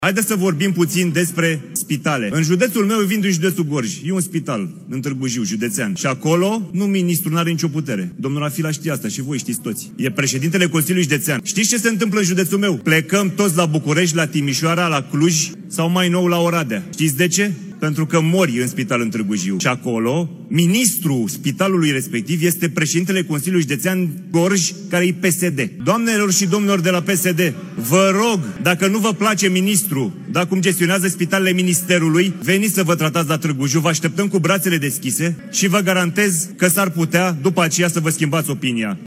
Haideți să vorbim puțin despre spitale. În județul meu, eu vin din județul Gorj. E un spital în Târgu Jiu, județean. Și acolo, ministrul n-are nicio putere. Domnul Afila știe asta și voi știți toți. E președintele Consiliului Județean. Știți ce se întâmplă în județul meu? Plecăm toți la București, la Timișoara, la Cluj sau mai nou la Oradea. Știți de ce? Pentru că mori în spital în Târgu Jiu. Și acolo, ministrul spitalului respectiv este președintele Consiliului Județean Gorj, care e PSD. Doamnelor și domnilor de la PSD, vă rog, dacă nu vă place ministru, dar cum gestionează spitalele ministerului, veniți să vă tratați la Târgu Jiu, vă așteptăm cu brațele deschise și vă garantez că s-ar putea după aceea să vă schimbați opinia.